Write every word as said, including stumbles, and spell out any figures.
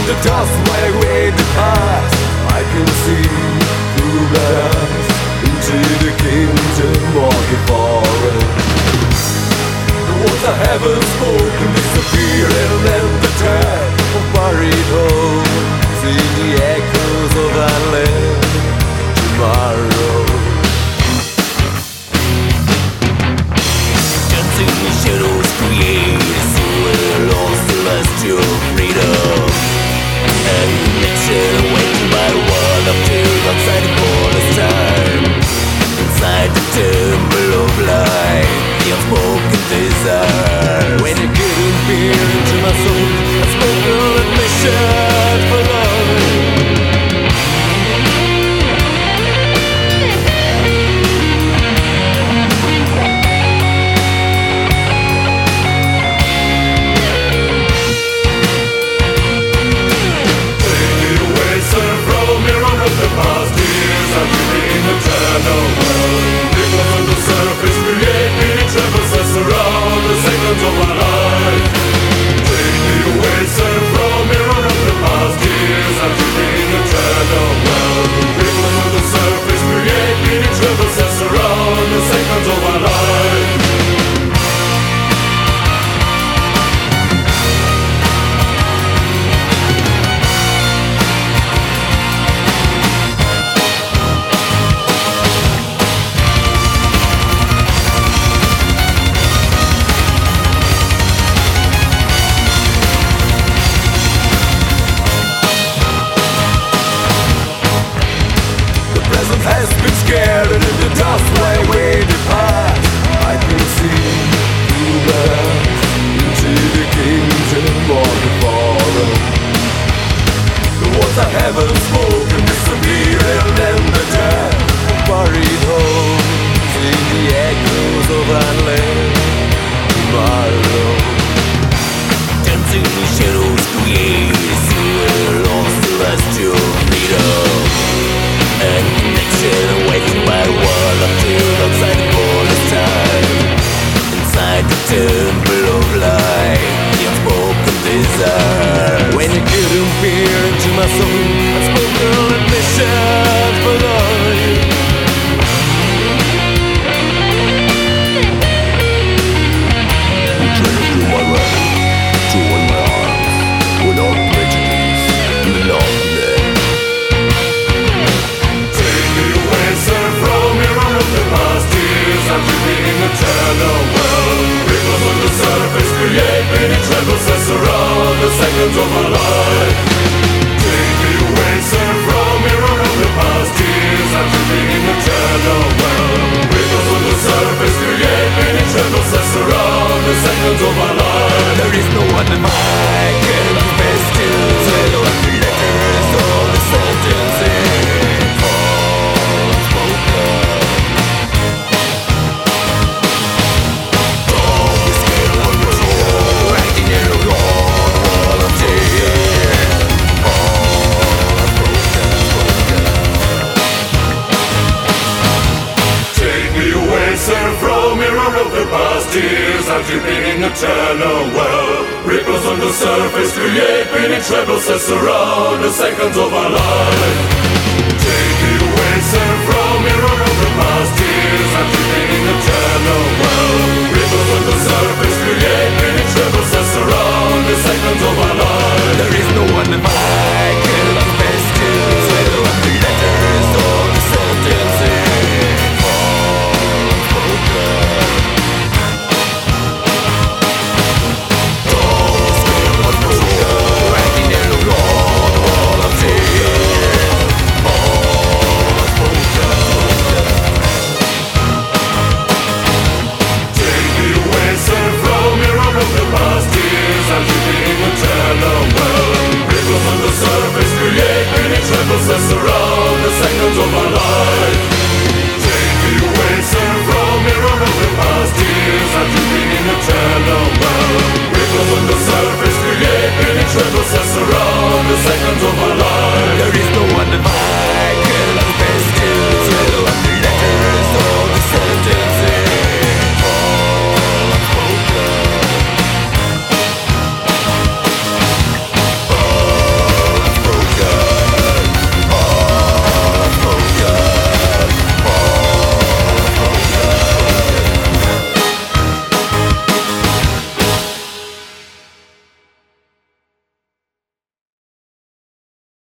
the dust where we depart. I can see through glass into the kingdom of the forest. The words I haven't spoken disappear, and then the dead are buried homes in the echoes of our land tomorrow. Dancing the shadows create a silhouette lost celestial freedom and connection awakened by the world of tears outside the border's time. Inside the temple of light, the unspoken desire. When you couldn't peer into my soul, I spoke your admission for love. Has been scared and in the dust where we depart. I can see through glass into the kingdom of the fallen. The words I haven't spoken disappear, and then the dead buried homes in the echoes of our land tomorrow. Dancing the shadows create a silhouette lost celestial freedom and connection awakened by the world of tears outside the border's time. Inside the temple of light, the unspoken desire. When you couldn't peer into my soul, I spoke your admission for life. You traded through my life, through in my arms, without prejudice, you love me. Eternal world, ripples on the surface create many trembles that surround the seconds of our life. Take me away, sir, from mirror of the past years. I'm living in eternal world. Ripples on the surface create many trembles that surround the seconds of our life. There is no one in I can confess to. Say all the letters, all the sentences, all unspoken. Tears are dripping in eternal well. Ripples on the surface create many trebles that surround the seconds of our life. Take me away, sir, from mirror of the past. Tears are dripping